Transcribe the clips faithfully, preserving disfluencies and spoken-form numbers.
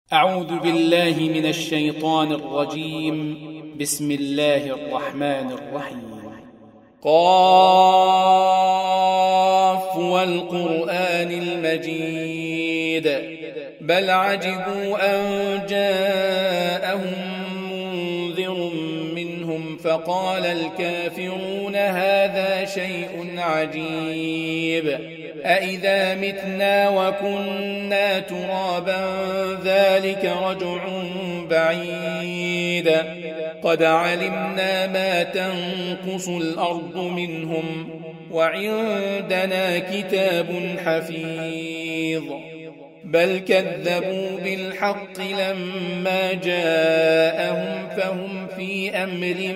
أعوذ بالله من الشيطان الرجيم. بسم الله الرحمن الرحيم. قاف والقرآن المجيد بل عجبوا أن جاءهم منذر منهم فقال الكافرون هذا شيء عجيب أإذا متنا وكنا ترابا ذلك رجع بعيد قد علمنا ما تنقص الأرض منهم وعندنا كتاب حفيظ بل كذبوا بالحق لما جاءهم فهم في أمر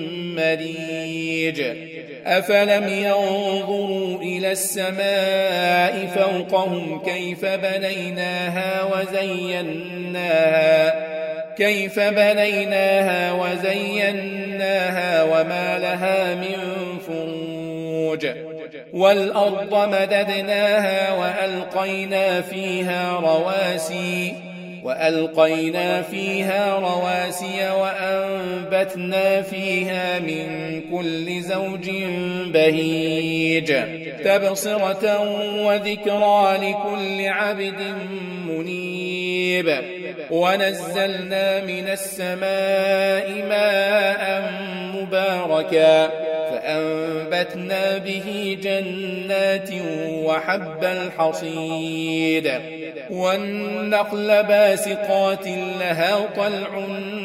مريج أفلم ينظروا إلى السماء فوقهم كيف بنيناها وزيناها كيف بنيناها وزيناها وما لها من فروج والأرض مددناها وألقينا فيها رواسي وألقينا فيها رواسي وأنبتنا فيها من كل زوج بهيج تبصرة وذكرى لكل عبد منيب ونزلنا من السماء ماء مباركا فأنبتنا به جنات وحب الحصيد والنخل باسقات لها طلع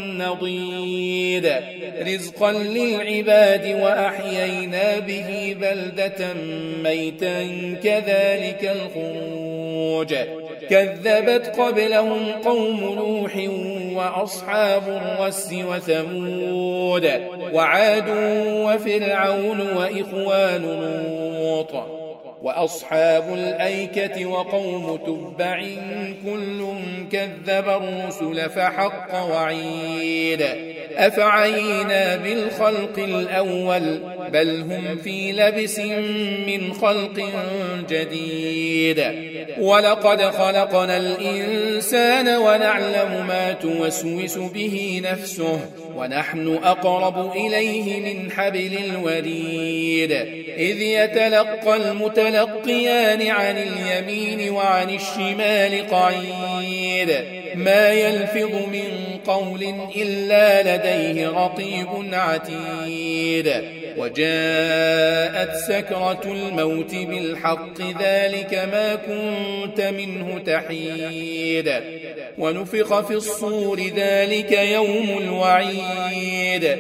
نضيد رزقا للعباد وأحيينا به بلدة ميتا كذلك الخروج كذبت قبلهم قوم نوح وأصحاب الرس وثمود وعاد وفرعون وإخوان لوط وأصحاب الأيكة وقوم تبع كل كذب الرسل فحق وعيد أفعينا بالخلق الأول بل هم في لبس من خلق جديد ولقد خلقنا الإنسان ونعلم ما توسوس به نفسه ونحن أقرب إليه من حبل الوريد إذ يتلقى المتلقيان عن اليمين وعن الشمال قعيد ما يلفظ من قول إلا لديه رقيب عتيد وجاءت سكرة الموت بالحق ذلك ما كنت منه تحيد ونفخ في الصور ذلك يوم الوعيد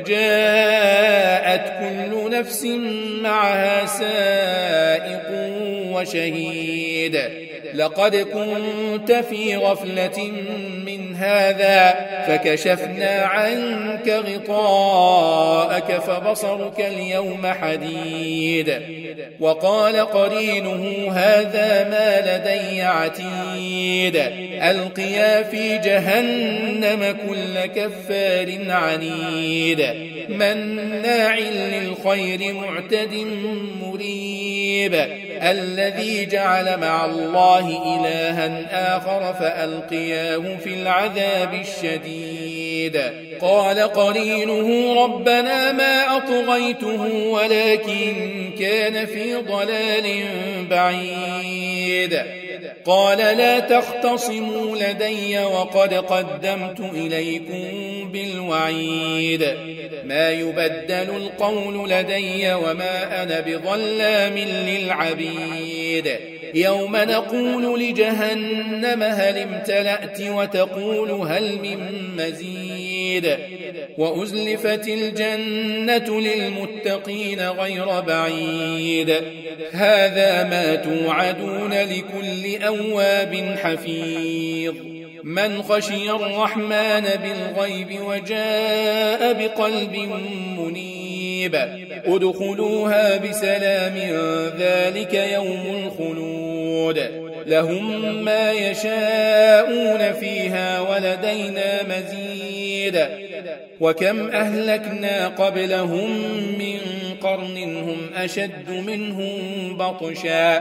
وجاءت كل نفس معها سائق وشهيد لقد كنت في غفلة من هذا فكشفنا عنك غطاءك فبصرك اليوم حديد وقال قرينه هذا ما لدي عتيد ألقيا في جهنم كل كفار عنيد مناع للخير معتد مريب الذي جعل مع الله إلها آخر فألقياه في العذاب الشديد قال قرينه ربنا ما أطغيته ولكن كان في ضلال بعيد قال لا تختصموا لدي وقد قدمت إليكم بالوعيد ما يبدل القول لدي وما أنا بظلام للعبيد يوم نقول لجهنم هل امتلأت وتقول هل من مزيد وأزلفت الجنة للمتقين غير بعيد هذا ما توعدون لكل أواب حفيظ من خشي الرحمن بالغيب وجاء بقلب منيب ادخلوها بسلام ذلك يوم الخلود لهم ما يشاءون فيها ولدينا مزيد وكم أهلكنا قبلهم من قرن هم أشد منهم بطشا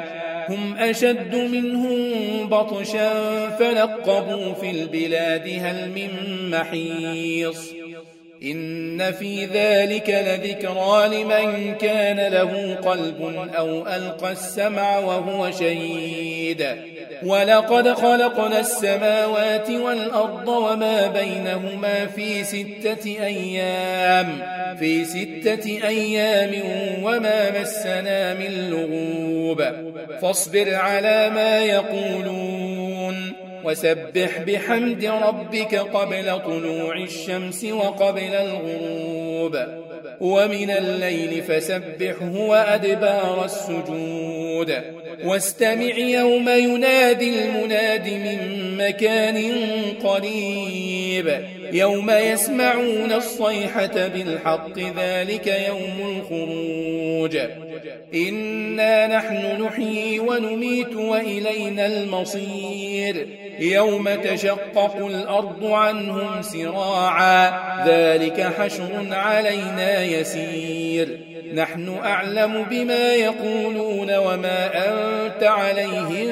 هم أشد منهم بطشا فنقبوا في البلاد هل من محيص إن في ذلك لذكرى لمن كان له قلب أو ألقى السمع وهو شهيد ولقد خلقنا السماوات والأرض وما بينهما في ستة أيام في ستة أيام وما مسنا من لغوب فاصبر على ما يقولون وسبح بحمد ربك قبل طلوع الشمس وقبل الغروب ومن الليل فسبحه وأدبار السجود واستمع يوم ينادي المناد من مكان قريب يوم يسمعون الصيحة بالحق ذلك يوم الخروج إنا نحن نحيي ونميت وإلينا المصير يوم تشقق الأرض عنهم سراعا ذلك حشر علينا يسير نحن أعلم بما يقولون وما أنت عليهم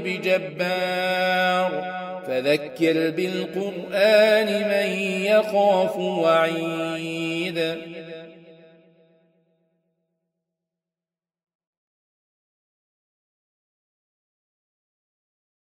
بجبار فذكر بالقرآن من يخاف وعيد